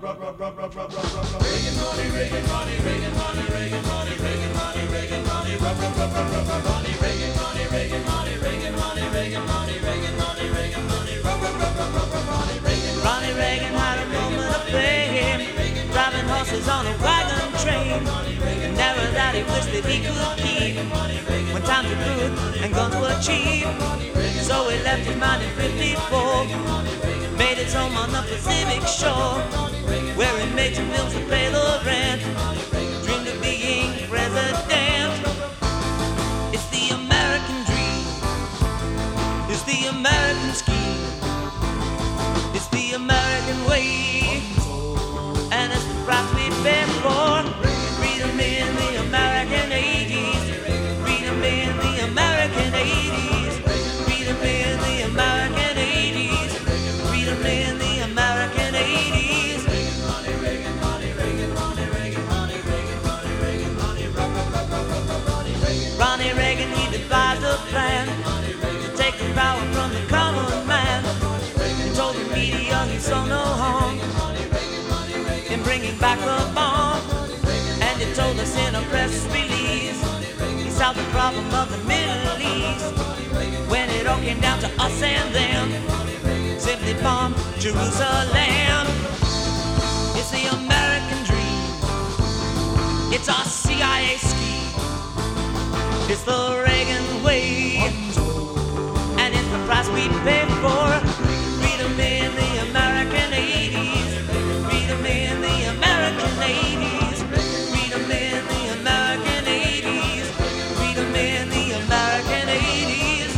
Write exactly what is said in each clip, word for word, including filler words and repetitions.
Ronnie Reagan had a moment of fame, driving horses on a wagon train. An era that he wished that he could keep when times were good and guns were cheap. So he left his mind in fifty-four, made his home on the Pacific shore, where he made some films to pay the rent, dreamed of being president. It's the American dream, it's the American scheme, it's the American way, and it's the price we pay for freedom in the American eighties, freedom in the American eighties, freedom in the American eighties, freedom in the American eighties. Ronnie Reagan, he devised a plan to take the power from the common man. He told the media he saw no harm in bringing back the bomb, and he told us in a press release he solved the problem of the Middle East when it all came down to us and them. Simply bomb Jerusalem. It's the American dream, it's our C I A scheme, it's the Reagan way, and it's the price we pay for freedom in the American eighties, freedom in the American eighties, freedom in the American eighties, freedom in the American eighties.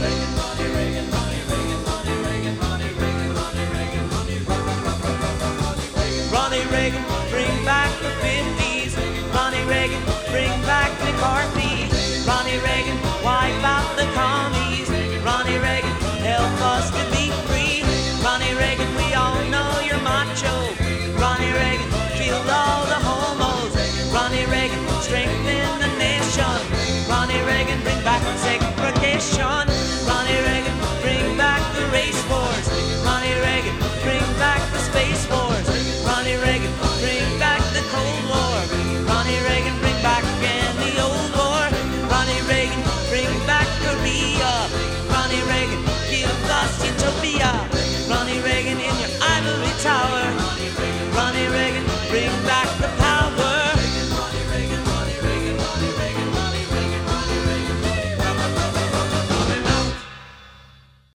Ronnie Reagan, bring back the fifties. Ronnie Reagan, bring back the car.